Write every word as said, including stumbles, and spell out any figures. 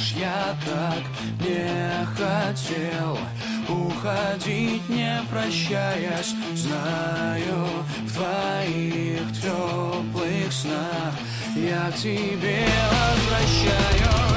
знаешь, я так не хотел уходить, не прощаясь. Знаю, в твоих теплых снах я к тебе возвращаюсь.